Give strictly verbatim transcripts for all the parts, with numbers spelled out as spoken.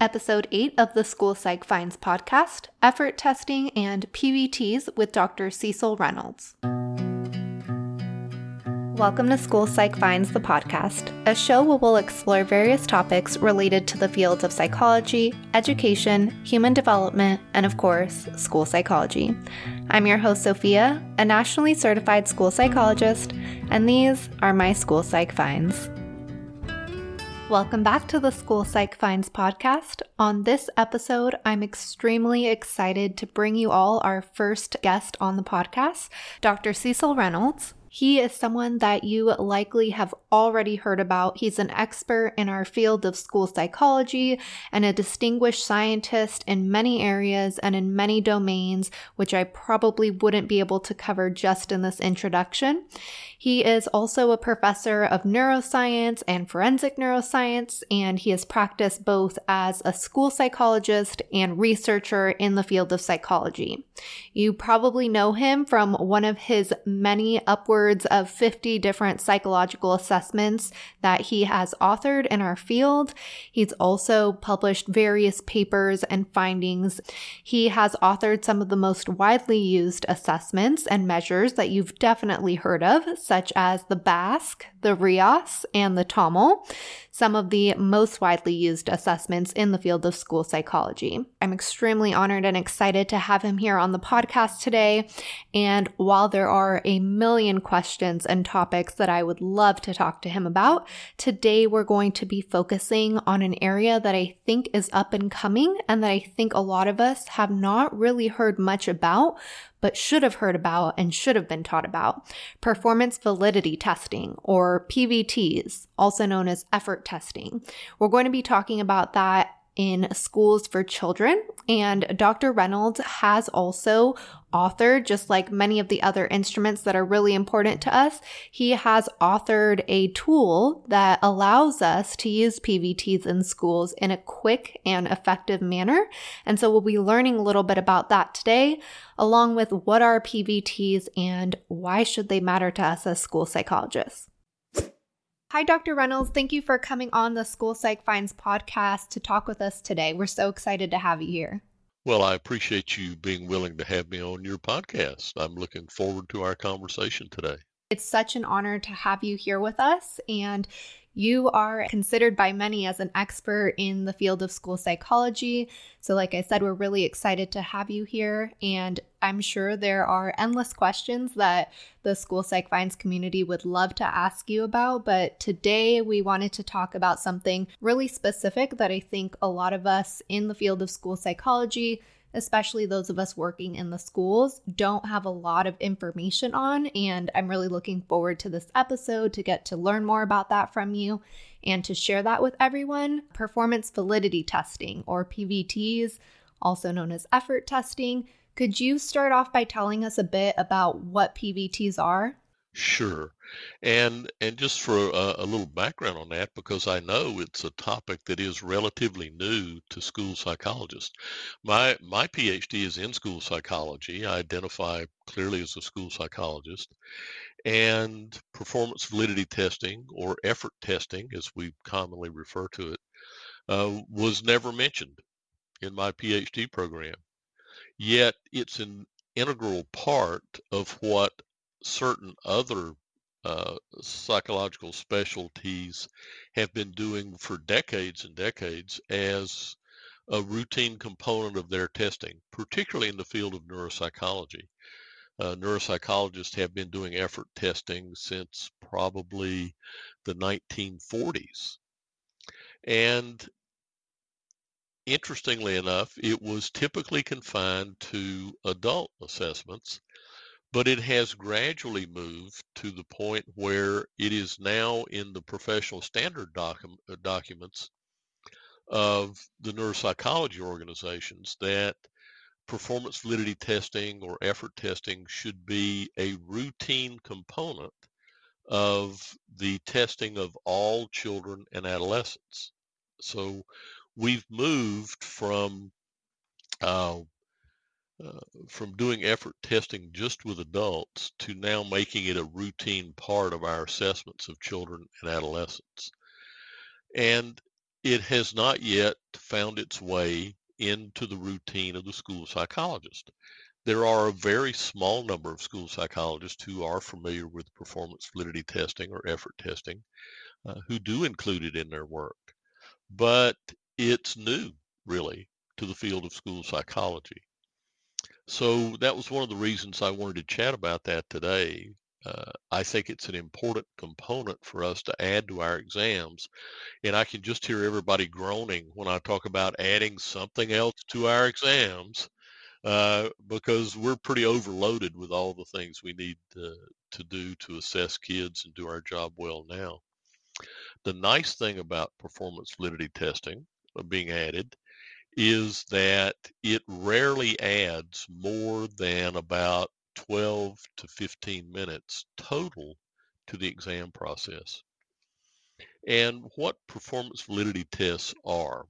Episode eight of the School Psych Finds podcast, Effort Testing and P V Ts with Doctor Cecil Reynolds. Welcome to School Psych Finds, the podcast, a show where we'll explore various topics related to the fields of psychology, education, human development, and of course, school psychology. I'm your host, Sophia, a nationally certified school psychologist, and these are my School Psych Finds. Welcome back to the School Psych Finds podcast. On this episode, I'm extremely excited to bring you all our first guest on the podcast, Doctor Cecil Reynolds. He is someone that you likely have already heard about. He's an expert in our field of school psychology and a distinguished scientist in many areas and in many domains, which I probably wouldn't be able to cover just in this introduction. He is also a professor of neuroscience and forensic neuroscience, and he has practiced both as a school psychologist and researcher in the field of psychology. You probably know him from one of his many upwards of fifty different psychological assessments that he has authored in our field. He's also published various papers and findings. He has authored some of the most widely used assessments and measures that you've definitely heard of, such as the B A S C, the R I A S, and the T O M L, some of the most widely used assessments in the field of school psychology. I'm extremely honored and excited to have him here on the podcast today. And while there are a million questions and topics that I would love to talk to him about, today we're going to be focusing on an area that I think is up and coming and that I think a lot of us have not really heard much about, but should have heard about and should have been taught about: performance validity testing, or P V Ts, also known as effort testing. We're going to be talking about that in schools for children, and Doctor Reynolds has also authored, just like many of the other instruments that are really important to us, he has authored a tool that allows us to use P V Ts in schools in a quick and effective manner. And so we'll be learning a little bit about that today, along with what are P V Ts and why should they matter to us as school psychologists. Hi, Doctor Reynolds. Thank you for coming on the School Psych Finds podcast to talk with us today. We're so excited to have you here. Well, I appreciate you being willing to have me on your podcast. I'm looking forward to our conversation today. It's such an honor to have you here with us, and you are considered by many as an expert in the field of school psychology. So like I said, we're really excited to have you here, and I'm sure there are endless questions that the School Psych Finds community would love to ask you about, but today we wanted to talk about something really specific that I think a lot of us in the field of school psychology, especially those of us working in the schools, don't have a lot of information on. And I'm really looking forward to this episode to get to learn more about that from you and to share that with everyone. Performance validity testing, or P V Ts, also known as effort testing. Could you start off by telling us a bit about what P V Ts are? Sure. And and just for a, a little background on that, because I know it's a topic that is relatively new to school psychologists. My my PhD is in school psychology. I identify clearly as a school psychologist. And performance validity testing, or effort testing, as we commonly refer to it, uh, was never mentioned in my PhD program. Yet it's an integral part of what certain other uh, psychological specialties have been doing for decades and decades as a routine component of their testing, particularly in the field of neuropsychology. Uh, neuropsychologists have been doing effort testing since probably the nineteen forties. And interestingly enough, it was typically confined to adult assessments, but it has gradually moved to the point where it is now in the professional standard docu- uh, documents of the neuropsychology organizations that performance validity testing or effort testing should be a routine component of the testing of all children and adolescents. So we've moved from uh, uh, from doing effort testing just with adults to now making it a routine part of our assessments of children and adolescents. And it has not yet found its way into the routine of the school psychologist. There are a very small number of school psychologists who are familiar with performance validity testing or effort testing, uh, who do include it in their work. But it's new, really, to the field of school psychology. So that was one of the reasons I wanted to chat about that today. Uh, I think it's an important component for us to add to our exams. And I can just hear everybody groaning when I talk about adding something else to our exams, uh, because we're pretty overloaded with all the things we need to, to do to assess kids and do our job well now. The nice thing about performance validity testing uh, being added is that it rarely adds more than about twelve to fifteen minutes total to the exam process. And what performance validity tests are,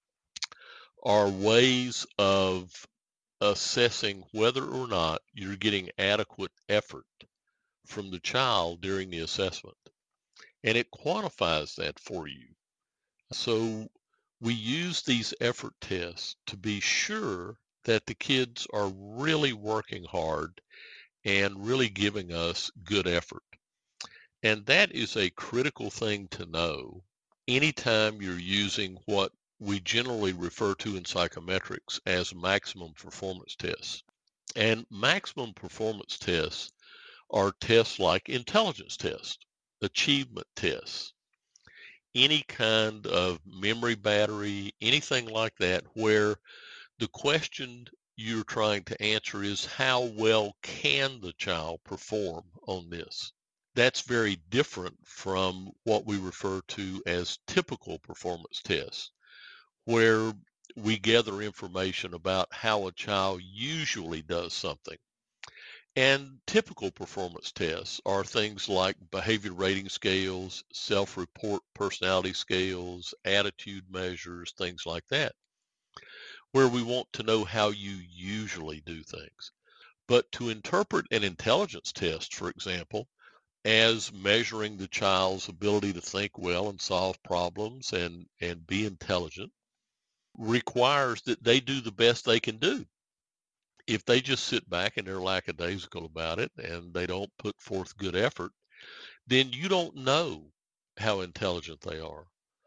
are ways of assessing whether or not you're getting adequate effort from the child during the assessment. And it quantifies that for you. So we use these effort tests to be sure that the kids are really working hard and really giving us good effort. And that is a critical thing to know anytime you're using what we generally refer to in psychometrics as maximum performance tests. And maximum performance tests are tests like intelligence tests, achievement tests, any kind of memory battery, anything like that, where the question you're trying to answer is how well can the child perform on this? That's very different from what we refer to as typical performance tests, where we gather information about how a child usually does something. And typical performance tests are things like behavior rating scales, self-report personality scales, attitude measures, things like that, where we want to know how you usually do things. But to interpret an intelligence test, for example, as measuring the child's ability to think well and solve problems and, and be intelligent, requires that they do the best they can do. If they just sit back and they're lackadaisical about it and they don't put forth good effort, then you don't know how intelligent they are.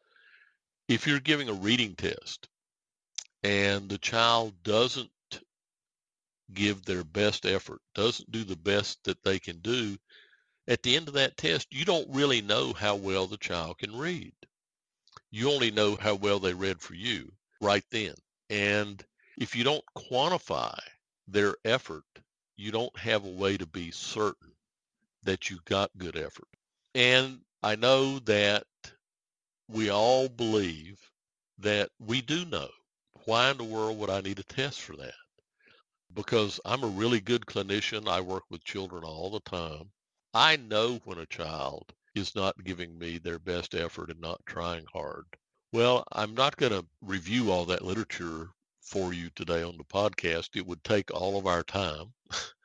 If you're giving a reading test and the child doesn't give their best effort, doesn't do the best that they can do, at the end of that test, you don't really know how well the child can read. You only know how well they read for you right then. And if you don't quantify their effort, you don't have a way to be certain that you got good effort. And I know that we all believe that we do know. Why in the world would I need a test for that? Because I'm a really good clinician. I work with children all the time. I know when a child is not giving me their best effort and not trying hard. Well, I'm not going to review all that literature for you today on the podcast. It would take all of our time.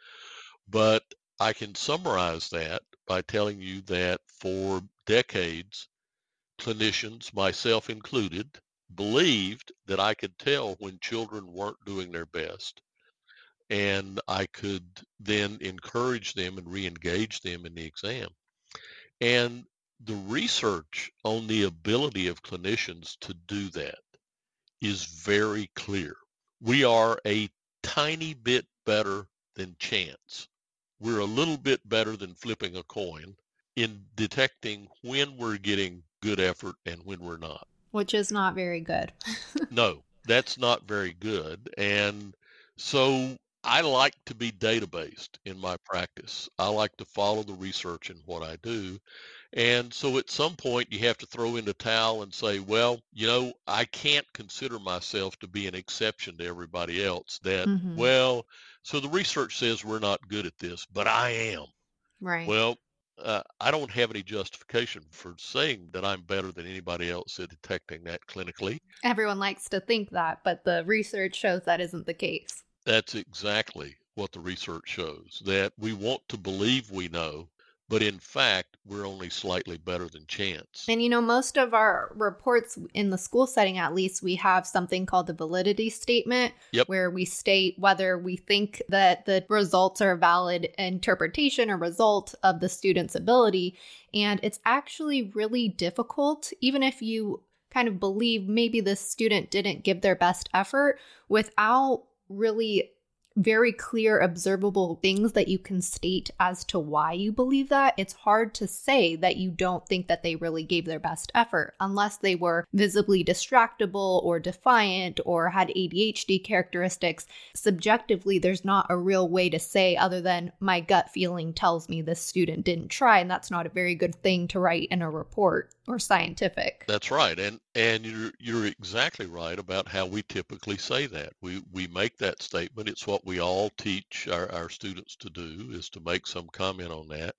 But I can summarize that by telling you that for decades, clinicians, myself included, believed that I could tell when children weren't doing their best. And I could then encourage them and re-engage them in the exam. And the research on the ability of clinicians to do that is very clear. We are a tiny bit better than chance. We're a little bit better than flipping a coin in detecting when we're getting good effort and when we're not. Which is not very good. No, that's not very good. And so I like to be data-based in my practice. I like to follow the research in what I do. And so at some point you have to throw in the towel and say, well, you know, I can't consider myself to be an exception to everybody else that, mm-hmm. well, so the research says we're not good at this, but I am. Right. Well, uh, I don't have any justification for saying that I'm better than anybody else at detecting that clinically. Everyone likes to think that, but the research shows that isn't the case. That's exactly what the research shows, that we want to believe we know, but in fact, we're only slightly better than chance. And you know, most of our reports in the school setting, at least, we have something called the validity statement, Yep. where we state whether we think that the results are a valid interpretation or result of the student's ability. And it's actually really difficult, even if you kind of believe maybe the student didn't give their best effort, without really very clear, observable things that you can state as to why you believe that. It's hard to say that you don't think that they really gave their best effort unless they were visibly distractible or defiant or had A D H D characteristics. Subjectively, there's not a real way to say other than my gut feeling tells me this student didn't try, and that's not a very good thing to write in a report or scientific. That's right. And and you're you're exactly right about how we typically say that. We we make that statement. It's what we all teach our, our students to do, is to make some comment on that.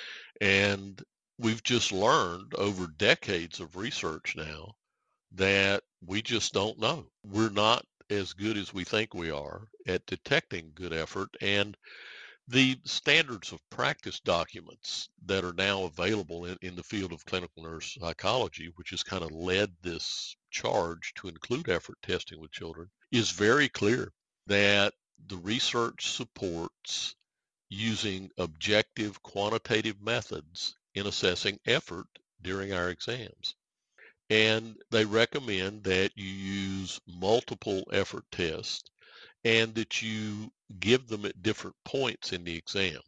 And we've just learned over decades of research now that we just don't know. We're not as good as we think we are at detecting good effort. And the standards of practice documents that are now available in, in the field of clinical nurse psychology, which has kind of led this charge to include effort testing with children, is very clear that the research supports using objective quantitative methods in assessing effort during our exams. And they recommend that you use multiple effort tests and that you give them at different points in the exam.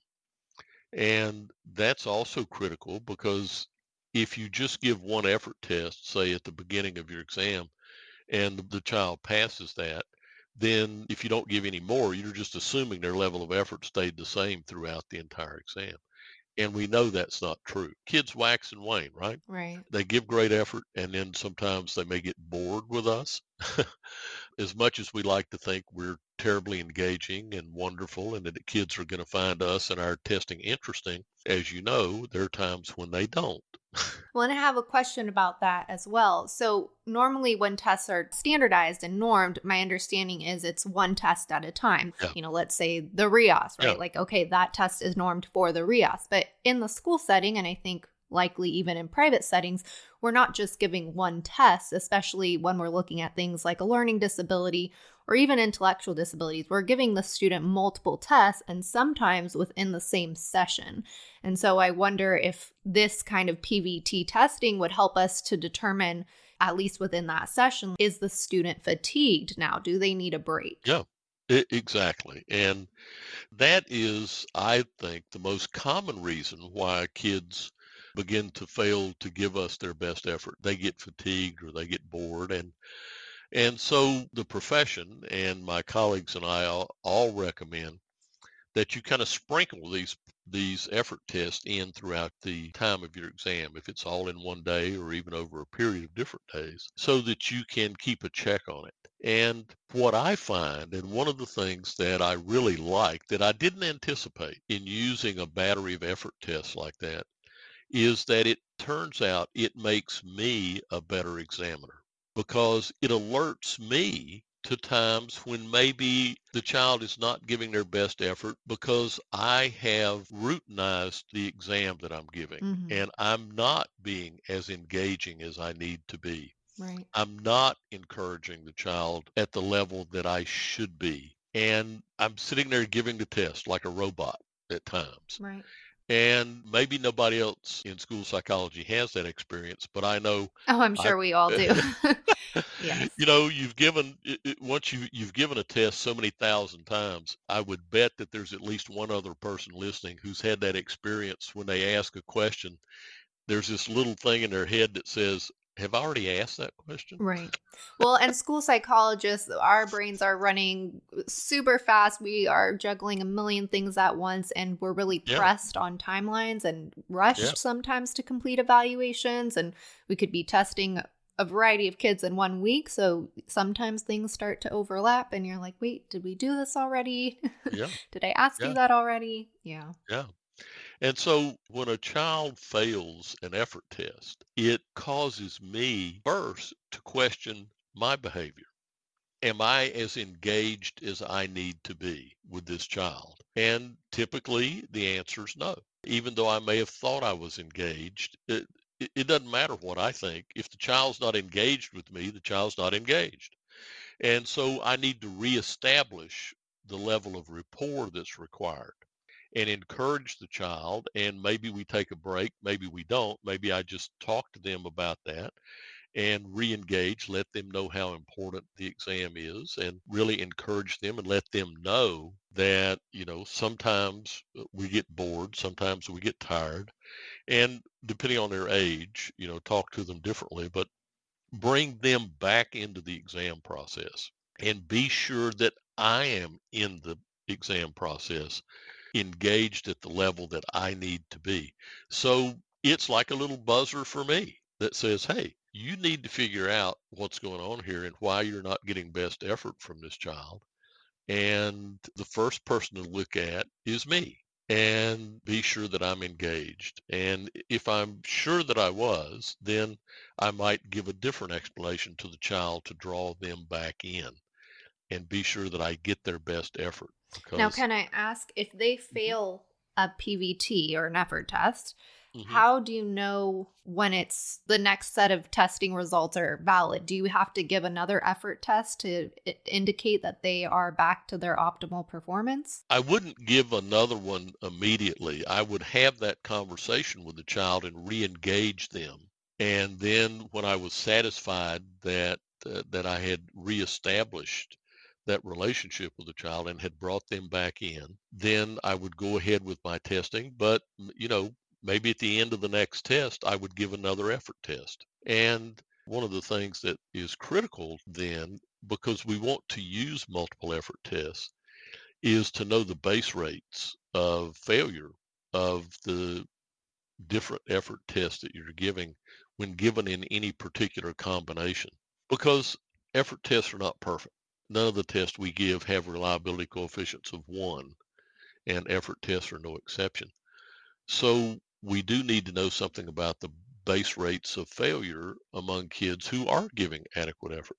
And that's also critical because if you just give one effort test, say at the beginning of your exam, and the child passes that, then if you don't give any more, you're just assuming their level of effort stayed the same throughout the entire exam. And we know that's not true. Kids wax and wane, right? Right. They give great effort, and then sometimes they may get bored with us. As much as we like to think we're terribly engaging and wonderful and that the kids are going to find us and our testing interesting, as you know, there are times when they don't. Well, and I have a question about that as well. So normally when tests are standardized and normed, my understanding is it's one test at a time. Yeah. You know, let's say the R I A S, right? Yeah. Like, okay, that test is normed for the R I A S. But in the school setting, and I think likely even in private settings, we're not just giving one test, especially when we're looking at things like a learning disability or even intellectual disabilities. We're giving the student multiple tests and sometimes within the same session. And so I wonder if this kind of P V T testing would help us to determine, at least within that session, is the student fatigued now? Do they need a break? Yeah, e- exactly. And that is, I think, the most common reason why kids begin to fail to give us their best effort. They get fatigued or they get bored. And and so the profession and my colleagues and I all, all recommend that you kind of sprinkle these these effort tests in throughout the time of your exam, if it's all in one day or even over a period of different days, so that you can keep a check on it. And what I find, and one of the things that I really like that I didn't anticipate in using a battery of effort tests like that, is that it turns out it makes me a better examiner because it alerts me to times when maybe the child is not giving their best effort because I have routinized the exam that I'm giving Mhm. and I'm not being as engaging as I need to be. Right. I'm not encouraging the child at the level that I should be. And I'm sitting there giving the test like a robot at times. Right. And maybe nobody else in school psychology has that experience, but I know Oh, I'm I, sure we all do. Yes. you know, you've given it, it- once you you've given a test so many thousand times, I would bet that there's at least one other person listening who's had that experience when they ask a question. There's this little thing in their head that says, "Have I already asked that question?" Right. Well, and school psychologists, our brains are running super fast. We are juggling a million things at once, and we're really Yeah, pressed on timelines and rushed yeah, sometimes to complete evaluations. And we could be testing a variety of kids in one week. So sometimes things start to overlap, and you're like, wait, did we do this already? yeah, Did I ask you yeah, that already? Yeah. yeah. And so when a child fails an effort test, it causes me first to question my behavior. Am I as engaged as I need to be with this child? And typically the answer is no. even though I may have thought I was engaged. It, it, it doesn't matter what I think. If the child's not engaged with me, the child's not engaged. And so I need to reestablish the level of rapport that's required and encourage the child. And maybe we take a break, maybe we don't. Maybe I just talk to them about that and re-engage, let them know how important the exam is, and really encourage them and let them know that, you know, sometimes uh, we get bored, sometimes we get tired, and depending on their age, you know, talk to them differently, but bring them back into the exam process and be sure that I am in the exam process, engaged at the level that I need to be. So it's like a little buzzer for me that says, hey, you need to figure out what's going on here and why you're not getting best effort from this child. And the first person to look at is me, and be sure that I'm engaged. And if I'm sure that I was, then I might give a different explanation to the child to draw them back in and be sure that I get their best effort. Now, Because can I ask, if they Mhm, fail a P V T or an effort test, mhm. how do you know when it's the next set of testing results are valid? Do you have to give another effort test to i- indicate that they are back to their optimal performance? I wouldn't give another one immediately. I would have that conversation with the child and re-engage them. And then when I was satisfied that uh, that I had reestablished that relationship with the child and had brought them back in, then I would go ahead with my testing. But, m- you know, maybe at the end of the next test, I would give another effort test. And one of the things that is critical then, because we want to use multiple effort tests, is to know the base rates of failure of the different effort tests that you're giving when given in any particular combination. Because effort tests are not perfect. None of the tests we give have reliability coefficients of one, and effort tests are no exception. So we do need to know something about the base rates of failure among kids who are giving adequate effort.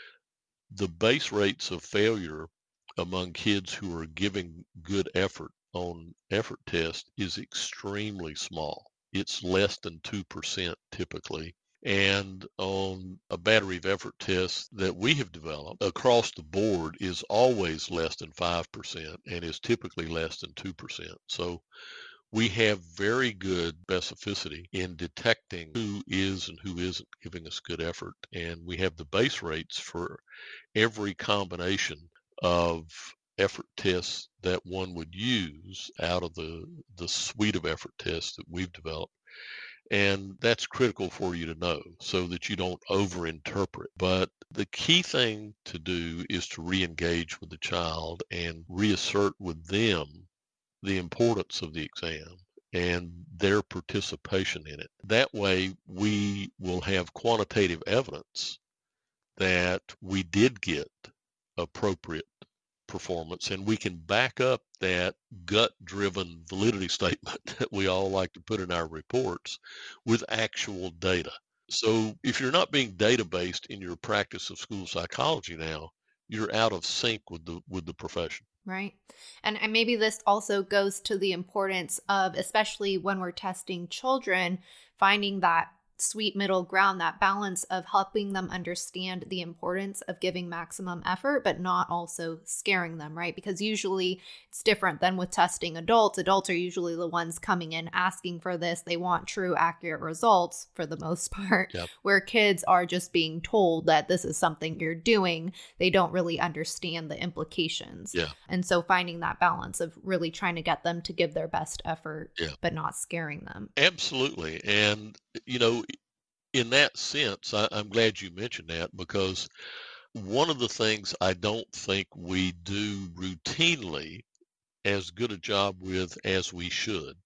The base rates of failure among kids who are giving good effort on effort tests is extremely small. It's less than two percent typically. And on a battery of effort tests that we have developed across the board is always less than five percent and is typically less than two percent. So we have very good specificity in detecting who is and who isn't giving us good effort. And we have the base rates for every combination of effort tests that one would use out of the the suite of effort tests that we've developed. And that's critical for you to know so that you don't overinterpret. But the key thing to do is to re-engage with the child and reassert with them the importance of the exam and their participation in it. That way we will have quantitative evidence that we did get appropriate performance, and we can back up that gut driven validity statement that we all like to put in our reports with actual data. So if you're not being data based in your practice of school psychology now, you're out of sync with the with the profession. Right. And, and maybe this also goes to the importance of, especially when we're testing children, finding that sweet middle ground, that balance of helping them understand the importance of giving maximum effort, but not also scaring them, right? Because usually it's different than with testing adults. Adults are usually the ones coming in asking for this. They want true, accurate results for the most part, Yep. where kids are just being told that this is something you're doing. They don't really understand the implications. Yeah. And so finding that balance of really trying to get them to give their best effort, Yeah. but not scaring them. Absolutely. And, you know, in that sense, I, I'm glad you mentioned that because one of the things I don't think we do routinely as good a job with as we should,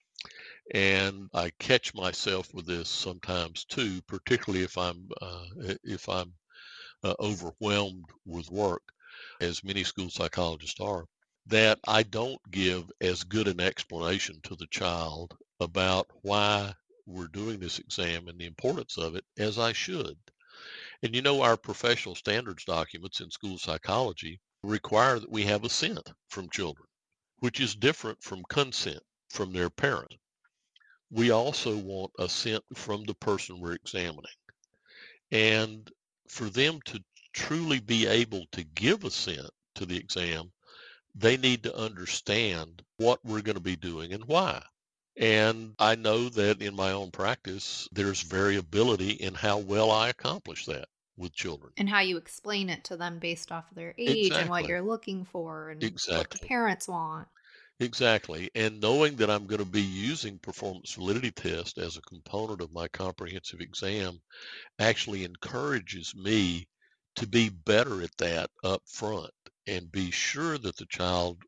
and I catch myself with this sometimes too, particularly if I'm uh, if I'm uh, overwhelmed with work, as many school psychologists are, that I don't give as good an explanation to the child about why we're doing this exam and the importance of it as I should. And you know, our professional standards documents in school psychology require that we have assent from children, which is different from consent. from their parent. We also want assent from the person we're examining. And for them to truly be able to give assent to the exam, they need to understand what we're going to be doing and why. And I know that in my own practice, there's variability in how well I accomplish that with children. And how you explain it to them based off of their age and what Exactly. you're looking for and what the Exactly. parents want. Exactly. And knowing that I'm going to be using performance validity test as a component of my comprehensive exam actually encourages me to be better at that up front and be sure that the child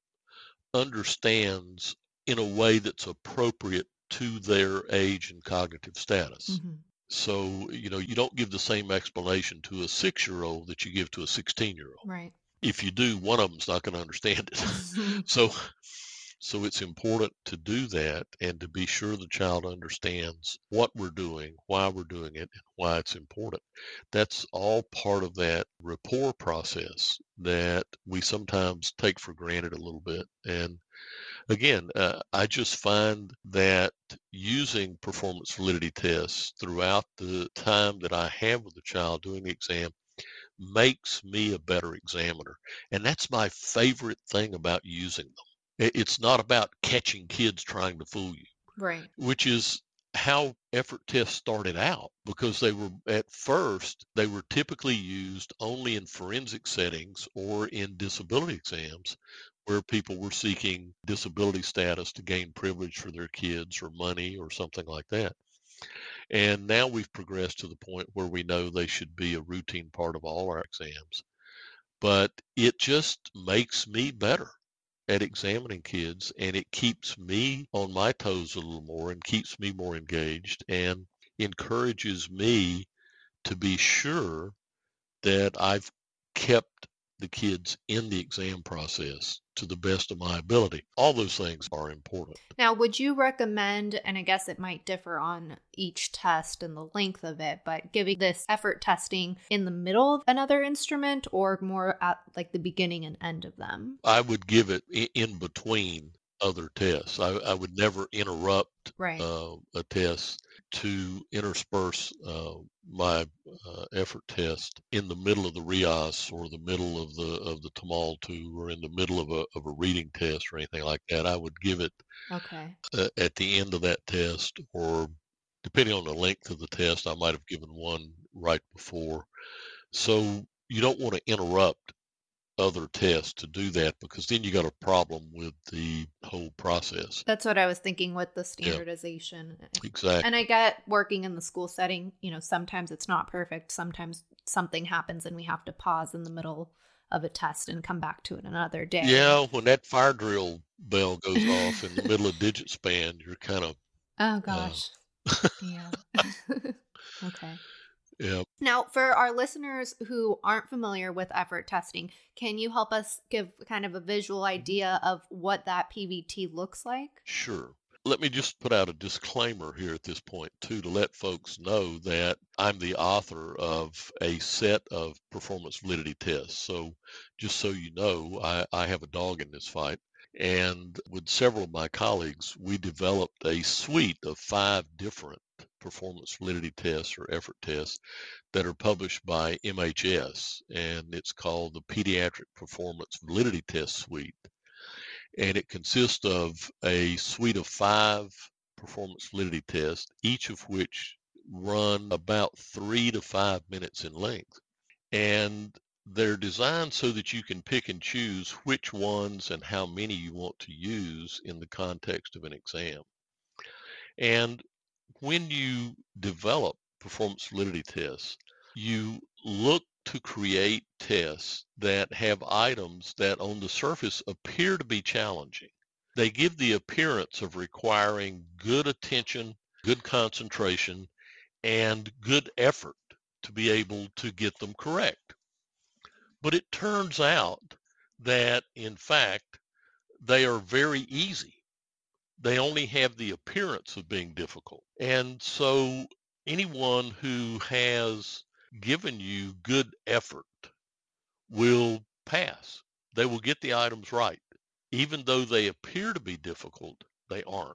understands in a way that's appropriate to their age and cognitive status. Mhm. So, you know, you don't give the same explanation to a six-year-old that you give to a sixteen-year-old. Right. If you do, one of them's not going to understand it. So, so it's important to do that and to be sure the child understands what we're doing, why we're doing it, and why it's important. That's all part of that rapport process that we sometimes take for granted a little bit. And again, uh, I just find that using performance validity tests throughout the time that I have with the child doing the exam makes me a better examiner. And that's my favorite thing about using them. I- It's not about catching kids trying to fool you, Right. which is how effort tests started out, because they were at first they were typically used only in forensic settings or in disability exams where people were seeking disability status to gain privilege for their kids or money or something like that. And now we've progressed to the point where we know they should be a routine part of all our exams. But it just makes me better at examining kids, and it keeps me on my toes a little more and keeps me more engaged and encourages me to be sure that I've kept the kids in the exam process to the best of my ability. All those things are important. Now, would you recommend, and I guess it might differ on each test and the length of it, but giving this effort testing in the middle of another instrument or more at like the beginning and end of them? I would give it i- in between other tests. I, I would never interrupt Right. uh, a test to intersperse uh, my uh, effort test in the middle of the R I A S or the middle of the of the Tamal two or in the middle of a of a reading test or anything like that. I would give it Okay. uh, at the end of that test, or depending on the length of the test, I might have given one right before. So you don't want to interrupt other tests to do that, because then you got a problem with the whole process. That's what I was thinking with the Yeah, standardization. exactly. And I get working in the school setting, you know, sometimes it's not perfect. Sometimes something happens and we have to pause in the middle of a test and come back to it another day. Yeah, when that fire drill bell goes off in the middle of digit span, you're kind of Oh uh, gosh. Yeah. Okay. yeah. Now, for our listeners who aren't familiar with effort testing, can you help us give kind of a visual idea of what that P V T looks like? Sure. Let me just put out a disclaimer here at this point, too, to let folks know that I'm the author of a set of performance validity tests. So, just so you know, I, I have a dog in this fight. And with several of my colleagues, we developed a suite of five different performance validity tests or effort tests that are published by M H S. And it's called the Pediatric Performance Validity Test Suite, and it consists of a suite of five performance validity tests, each of which run about three to five minutes in length. And they're designed so that you can pick and choose which ones and how many you want to use in the context of an exam. And when you develop performance validity tests, you look to create tests that have items that on the surface appear to be challenging. They give the appearance of requiring good attention, good concentration, and good effort to be able to get them correct. But it turns out that, in fact, they are very easy. They only have the appearance of being difficult. And so anyone who has given you good effort will pass. They will get the items right. Even though they appear to be difficult, they aren't.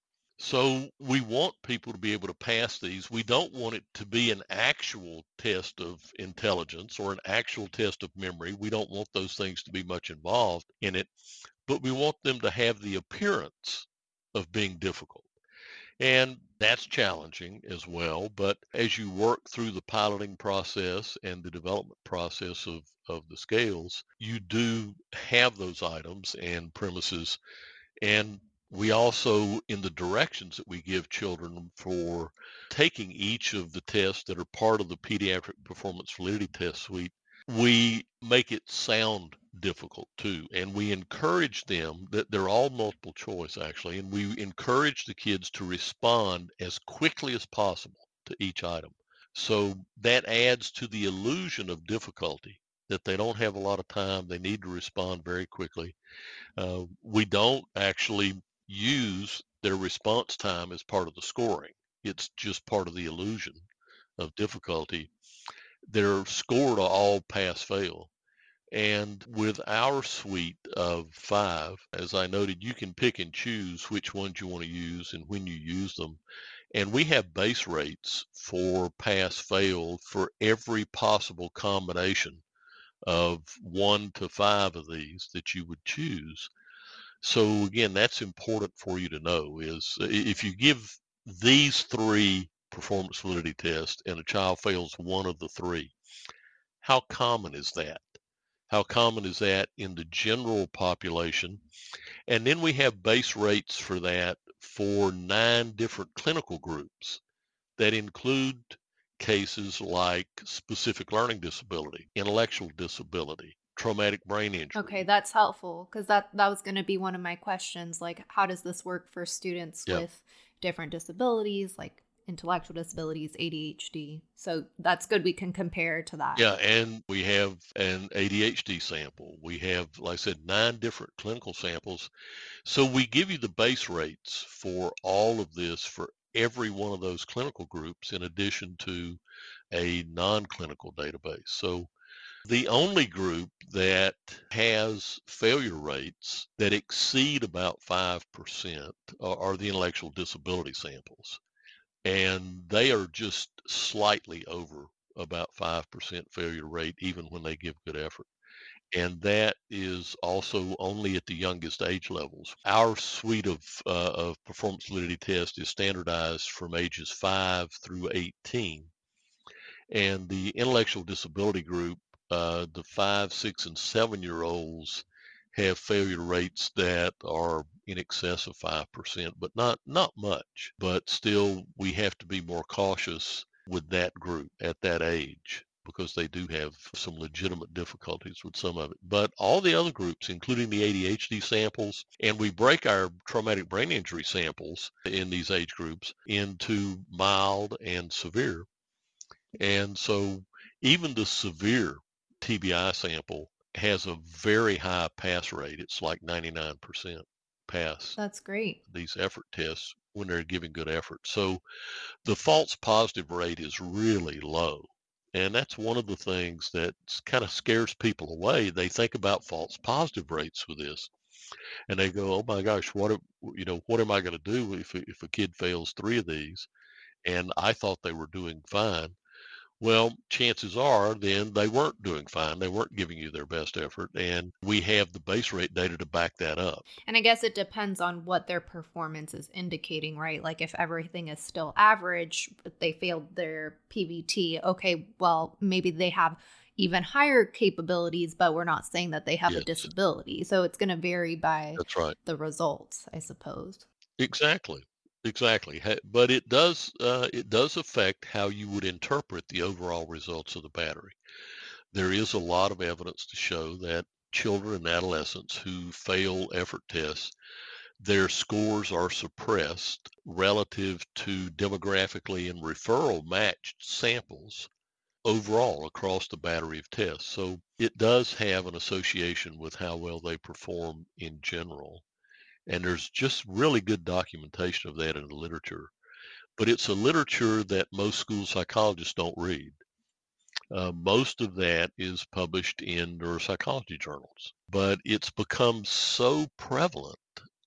So we want people to be able to pass these. We don't want it to be an actual test of intelligence or an actual test of memory. We don't want those things to be much involved in it, but we want them to have the appearance of being difficult. And that's challenging as well. But as you work through the piloting process and the development process of, of the scales, you do have those items and premises. And we also, in the directions that we give children for taking each of the tests that are part of the Pediatric Performance Validity Test Suite, we make it sound difficult too. And we encourage them that they're all multiple choice actually. And we encourage the kids to respond as quickly as possible to each item. So that adds to the illusion of difficulty, that they don't have a lot of time. They need to respond very quickly. Uh, we don't actually use their response time as part of the scoring. It's just part of the illusion of difficulty. They're scored all pass fail. And with our suite of five, as I noted, you can pick and choose which ones you want to use and when you use them. And we have base rates for pass fail for every possible combination of one to five of these that you would choose. So again, that's important for you to know is if you give these three performance validity tests and a child fails one of the three, how common is that? How common is that in the general population? And then we have base rates for that for nine different clinical groups that include cases like specific learning disability, intellectual disability, traumatic brain injury. Okay, that's helpful because that, that was going to be one of my questions. Like, how does this work for students Yeah. with different disabilities, like intellectual disabilities, A D H D? So that's good. We can compare to that. Yeah, and we have an A D H D sample. We have, like I said, nine different clinical samples. So we give you the base rates for all of this for every one of those clinical groups in addition to a non-clinical database. So the only group that has failure rates that exceed about five percent are, are the intellectual disability samples. And they are just slightly over about five percent failure rate, even when they give good effort. And that is also only at the youngest age levels. Our suite of, uh, of performance validity tests is standardized from ages five through eighteen. And the intellectual disability group, uh, the five, six, and seven year olds have failure rates that are in excess of five percent, but not, not much. But still, we have to be more cautious with that group at that age because they do have some legitimate difficulties with some of it. But all the other groups, including the A D H D samples, and we break our traumatic brain injury samples in these age groups into mild and severe. And so even the severe T B I sample has a very high pass rate. It's like ninety-nine percent pass. That's great. These effort tests when they're giving good effort. So the false positive rate is really low. And that's one of the things that kind of scares people away. They think about false positive rates with this. And they go, oh my gosh, what, you know, what am I going to do if, if a kid fails three of these? And I thought they were doing fine. Well, chances are then they weren't doing fine. They weren't giving you their best effort. And we have the base rate data to back that up. And I guess it depends on what their performance is indicating, right? Like if everything is still average, but they failed their P V T, okay, well, maybe they have even higher capabilities, but we're not saying that they have Yes. a disability. So it's going to vary by That's right. the results, I suppose. Exactly. Exactly. Ha- But it does uh, it does affect how you would interpret the overall results of the battery. There is a lot of evidence to show that children and adolescents who fail effort tests, their scores are suppressed relative to demographically and referral matched samples overall across the battery of tests. So it does have an association with how well they perform in general. And there's just really good documentation of that in the literature. But it's a literature that most school psychologists don't read. Uh, most of that is published in neuropsychology journals. But it's become so prevalent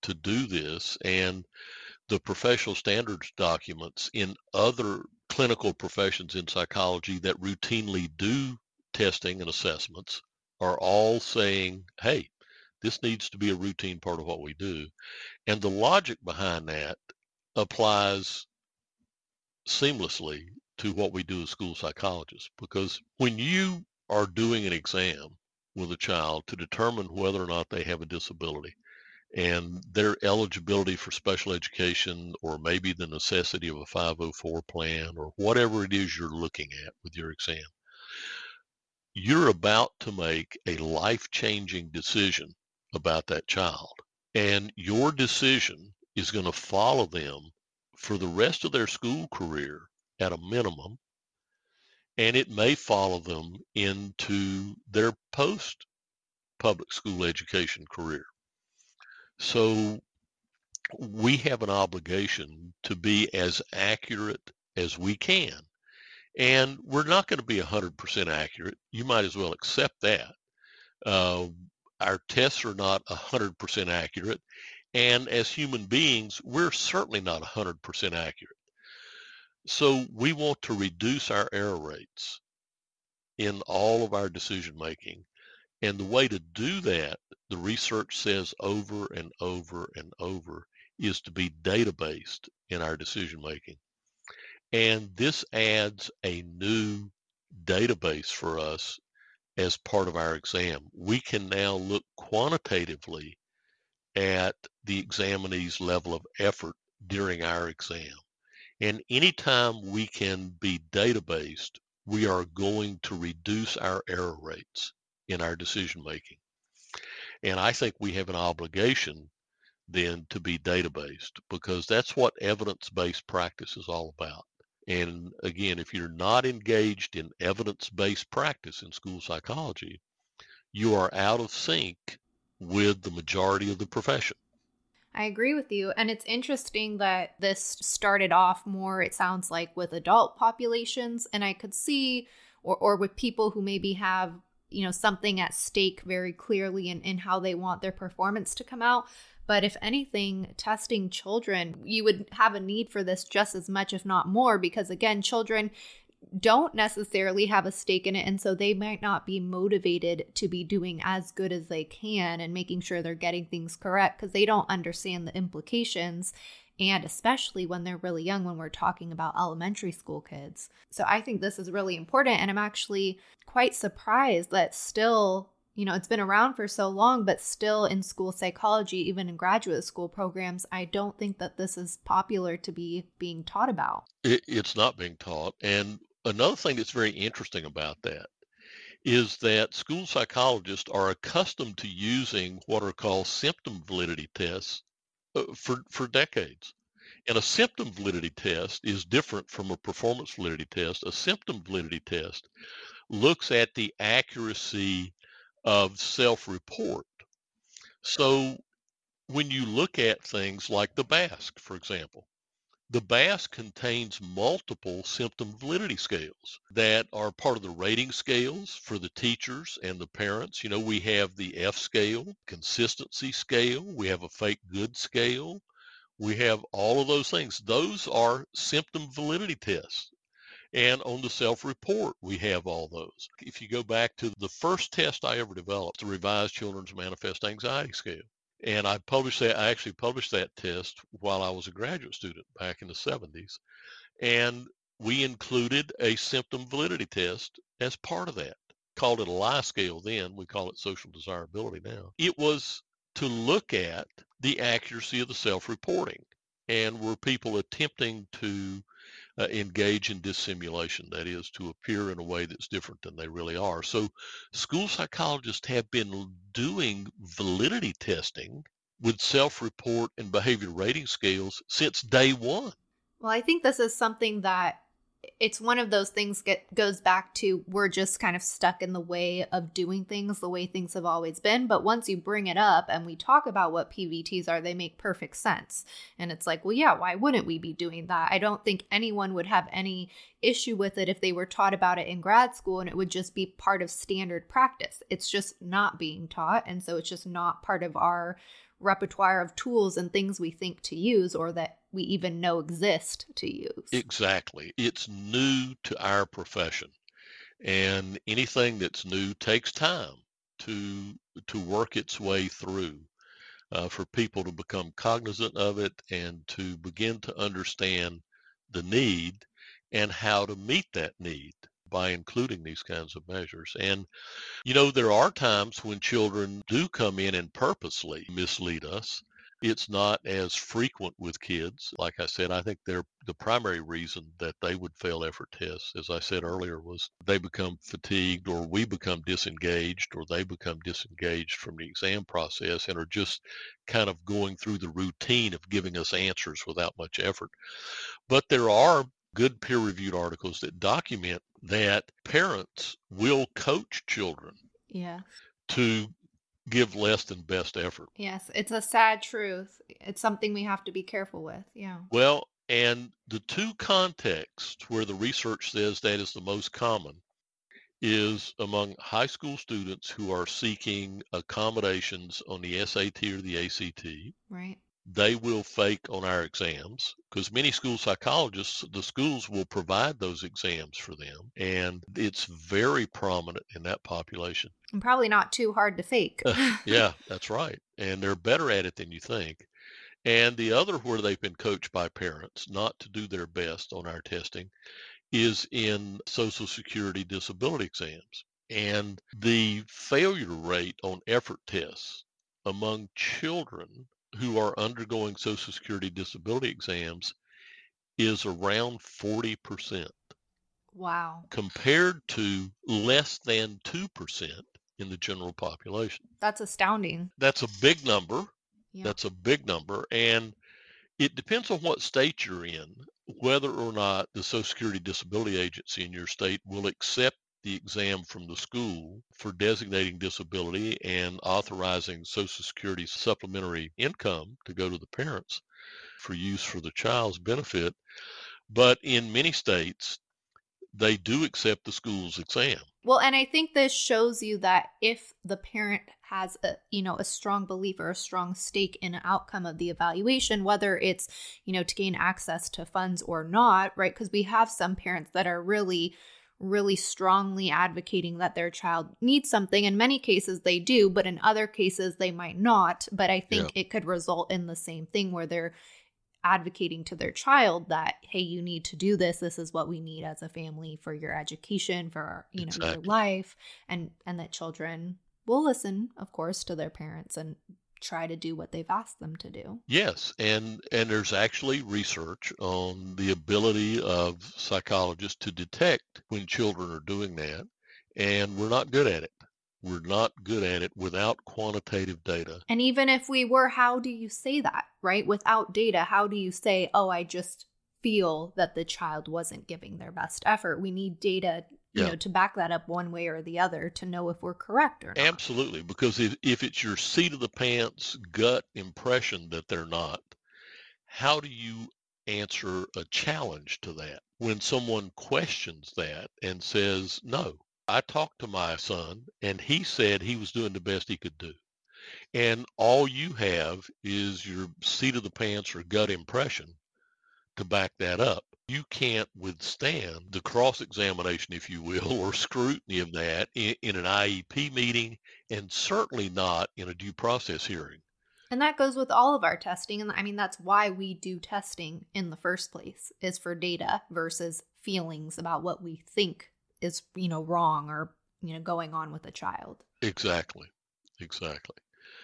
to do this, and the professional standards documents in other clinical professions in psychology that routinely do testing and assessments are all saying, hey, this needs to be a routine part of what we do. And the logic behind that applies seamlessly to what we do as school psychologists, because when you are doing an exam with a child to determine whether or not they have a disability and their eligibility for special education, or maybe the necessity of a five oh four plan, or whatever it is you're looking at with your exam, you're about to make a life-changing decision about that child. And your decision is going to follow them for the rest of their school career at a minimum, and it may follow them into their post-public school education career. So we have an obligation to be as accurate as we can. And we're not going to be one hundred percent accurate. You might as well accept that. Uh, our tests are not one hundred percent accurate. And as human beings, we're certainly not one hundred percent accurate. So we want to reduce our error rates in all of our decision making. And the way to do that, the research says over and over and over, is to be data-based in our decision making. And this adds a new database for us as part of our exam. We can now look quantitatively at the examinee's level of effort during our exam. And anytime we can be data-based, we are going to reduce our error rates in our decision making. And I think we have an obligation then to be data-based, because that's what evidence-based practice is all about. And again, if you're not engaged in evidence-based practice in school psychology, you are out of sync with the majority of the profession. I agree with you. And it's interesting that this started off more, it sounds like, with adult populations. And I could see, or, or with people who maybe have, you know, something at stake very clearly in, in how they want their performance to come out. But if anything, testing children, you would have a need for this just as much, if not more, because again, children don't necessarily have a stake in it. And so they might not be motivated to be doing as good as they can and making sure they're getting things correct, because they don't understand the implications. And especially when they're really young, when we're talking about elementary school kids. So I think this is really important. And I'm actually quite surprised that still, you know, it's been around for so long, but still in school psychology, even in graduate school programs, I don't think that this is popular to be being taught about. It, it's not being taught. And another thing that's very interesting about that is that school psychologists are accustomed to using what are called symptom validity tests uh, for, for decades. And a symptom validity test is different from a performance validity test. A symptom validity test looks at the accuracy of self-report. So when you look at things like the B A S C, for example, the B A S C contains multiple symptom validity scales that are part of the rating scales for the teachers and the parents. You know, we have the F scale, consistency scale, we have a fake good scale, we have all of those things. Those are symptom validity tests. And on the self-report, we have all those. If you go back to the first test I ever developed, the Revised Children's Manifest Anxiety Scale, and I published that, I actually published that test while I was a graduate student back in the seventies. And we included a symptom validity test as part of that. Called it a L I scale then, we call it social desirability now. It was to look at the accuracy of the self-reporting, and were people attempting to Uh, engage in dissimulation, that is, to appear in a way that's different than they really are. So school psychologists have been doing validity testing with self-report and behavior rating scales since day one. Well, I think this is something that it's one of those things get goes back to, we're just kind of stuck in the way of doing things the way things have always been. But once you bring it up and we talk about what P V Ts are, they make perfect sense. And it's like, well, yeah, why wouldn't we be doing that? I don't think anyone would have any issue with it if they were taught about it in grad school and it would just be part of standard practice. It's just not being taught. And so it's just not part of our repertoire of tools and things we think to use or that we even know exist to use. Exactly. It's new to our profession. And anything that's new takes time to to work its way through, uh, for people to become cognizant of it and to begin to understand the need and how to meet that need by including these kinds of measures. And, you know, there are times when children do come in and purposely mislead us. It's not as frequent with kids. Like I said, I think they're the primary reason that they would fail effort tests, as I said earlier, was they become fatigued or we become disengaged or they become disengaged from the exam process and are just kind of going through the routine of giving us answers without much effort. But there are good peer-reviewed articles that document that parents will coach children Yes. to give less than best effort. Yes, it's a sad truth. It's something we have to be careful with. Yeah. Well, and the two contexts where the research says that is the most common is among high school students who are seeking accommodations on the S A T or the A C T. Right. They will fake on our exams because many school psychologists, the schools will provide those exams for them. And it's very prominent in that population. And probably not too hard to fake. Uh, yeah, that's right. And they're better at it than you think. And the other where they've been coached by parents not to do their best on our testing is in Social Security disability exams. And the failure rate on effort tests among children who are undergoing Social Security disability exams is around forty percent. Wow. Compared to less than two percent in the general population. That's astounding. That's a big number. Yeah. That's a big number. And it depends on what state you're in, whether or not the Social Security Disability Agency in your state will accept the exam from the school for designating disability and authorizing Social Security supplementary income to go to the parents for use for the child's benefit. But in many states, they do accept the school's exam. Well, and I think this shows you that if the parent has a, you know, a strong belief or a strong stake in an outcome of the evaluation, whether it's, you know, to gain access to funds or not, right? Because we have some parents that are really, really strongly advocating that their child needs something. In many cases, they do, but in other cases, they might not. But I think Yeah. it could result in the same thing where they're advocating to their child that, hey, you need to do this. This is what we need as a family for your education, for our, you know, your Exactly. life, and and that children will listen, of course, to their parents and try to do what they've asked them to do. Yes, and and there's actually research on the ability of psychologists to detect when children are doing that, and we're not good at it. We're not good at it without quantitative data. And even if we were, how do you say that, right? Without data, how do you say, oh, I just feel that the child wasn't giving their best effort? We need data, you Yeah. know, to back that up one way or the other to know if we're correct or not. Absolutely, because if, if it's your seat of the pants gut impression that they're not, how do you answer a challenge to that? When someone questions that and says, no, I talked to my son and he said he was doing the best he could do. And all you have is your seat of the pants or gut impression to back that up. You can't withstand the cross-examination, if you will, or scrutiny of that in, in an I E P meeting, and certainly not in a due process hearing. And that goes with all of our testing. And I mean, that's why we do testing in the first place, is for data versus feelings about what we think is, you know, wrong or, you know, going on with a child. Exactly. Exactly.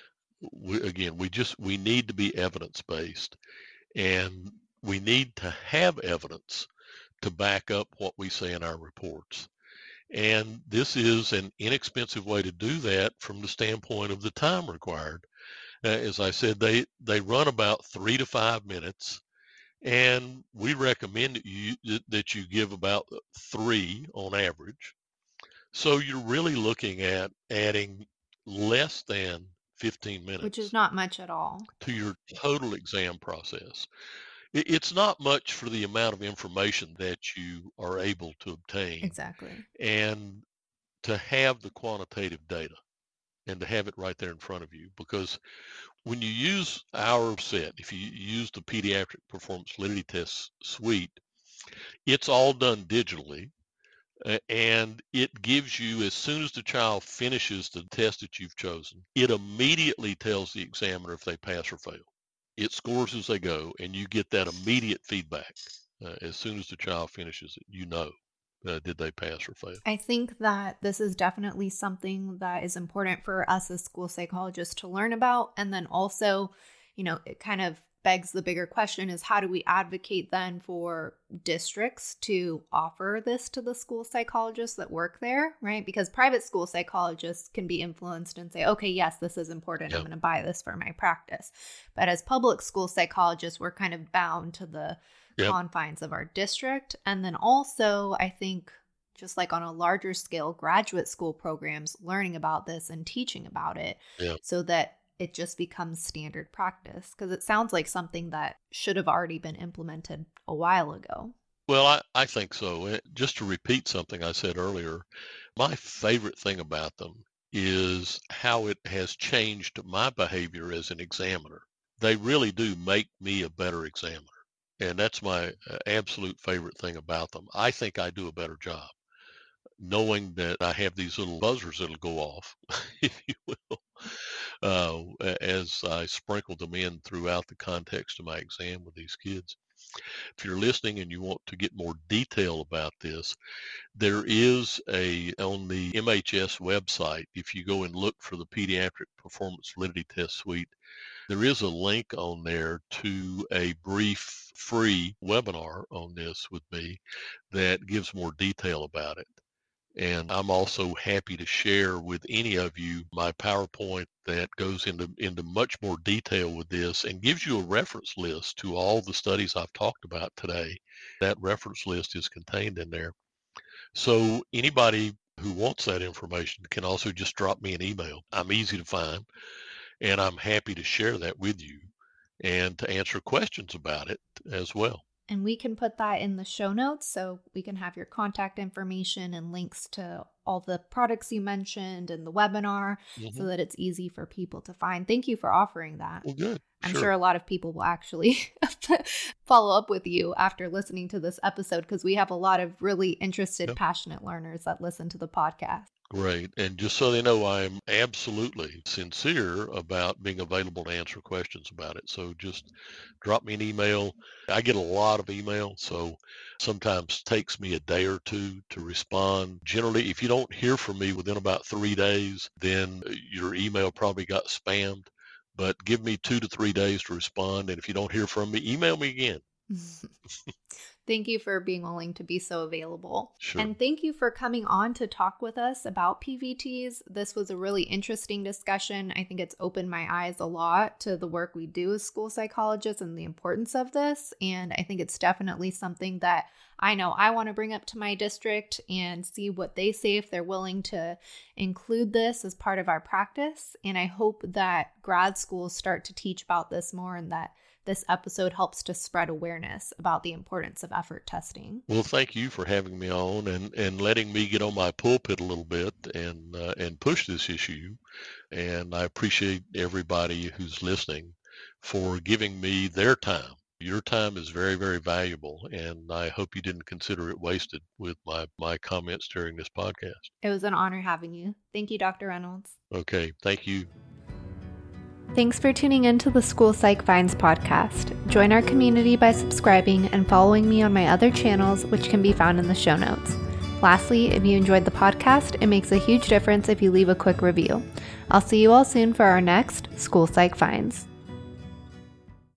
We, again, we just, we need to be evidence-based, and we need to have evidence to back up what we say in our reports. And this is an inexpensive way to do that from the standpoint of the time required. Uh, as I said, they, they run about three to five minutes, and we recommend that you, that you give about three on average. So you're really looking at adding less than fifteen minutes. Which is not much at all. To your total exam process. It's not much for the amount of information that you are able to obtain. Exactly. And to have the quantitative data. and to have it right there in front of you. Because when you use our set, if you use the Pediatric Performance Validity Test suite, it's all done digitally. Uh, and it gives you, as soon as the child finishes the test that you've chosen, it immediately tells the examiner if they pass or fail. It scores as they go, and you get that immediate feedback. Uh, as soon as the child finishes it, you know, uh, did they pass or fail. I think that this is definitely something that is important for us as school psychologists to learn about. And then also, you know, it kind of begs the bigger question is, how do we advocate then for districts to offer this to the school psychologists that work there, right? Because private school psychologists can be influenced and say, okay, yes, this is important. Yep. I'm going to buy this for my practice. But as public school psychologists, we're kind of bound to the yep. confines of our district. And then also, I think, just like on a larger scale, graduate school programs learning about this and teaching about it yep. so that it just becomes standard practice, because it sounds like something that should have already been implemented a while ago. Well, I, I think so. Just to repeat something I said earlier, my favorite thing about them is how it has changed my behavior as an examiner. They really do make me a better examiner. And that's my absolute favorite thing about them. I think I do a better job knowing that I have these little buzzers that'll go off, if you will, uh, as I sprinkle them in throughout the context of my exam with these kids. If you're listening and you want to get more detail about this, there is a, on the M H S website, if you go and look for the Pediatric Performance Validity Test Suite, there is a link on there to a brief free webinar on this with me that gives more detail about it. And I'm also happy to share with any of you my PowerPoint that goes into, into much more detail with this and gives you a reference list to all the studies I've talked about today. That reference list is contained in there. So anybody who wants that information can also just drop me an email. I'm easy to find, and I'm happy to share that with you and to answer questions about it as well. And we can put that in the show notes, so we can have your contact information and links to all the products you mentioned and the webinar mm-hmm. so that it's easy for people to find. Thank you for offering that. Well, good. I'm sure. sure a lot of people will actually follow up with you after listening to this episode, because we have a lot of really interested, yep. passionate learners that listen to the podcast. Great. And just so they know, I'm absolutely sincere about being available to answer questions about it. So just drop me an email. I get a lot of email, so sometimes takes me a day or two to respond. Generally, if you don't hear from me within about three days, then your email probably got spammed. But give me two to three days to respond. And if you don't hear from me, email me again. Thank you for being willing to be so available. Sure. And thank you for coming on to talk with us about P V Ts. This was a really interesting discussion. I think it's opened my eyes a lot to the work we do as school psychologists and the importance of this. And I think it's definitely something that I know I want to bring up to my district and see what they say if they're willing to include this as part of our practice. And I hope that grad schools start to teach about this more, and that this episode helps to spread awareness about the importance of effort testing. Well, thank you for having me on and, and letting me get on my pulpit a little bit and uh, and push this issue. And I appreciate everybody who's listening for giving me their time. Your time is very, very valuable, and I hope you didn't consider it wasted with my, my comments during this podcast. It was an honor having you. Thank you, Doctor Reynolds. Okay, thank you. Thanks for tuning in to the School Psych Finds podcast. Join our community by subscribing and following me on my other channels, which can be found in the show notes. Lastly, if you enjoyed the podcast, it makes a huge difference if you leave a quick review. I'll see you all soon for our next School Psych Finds.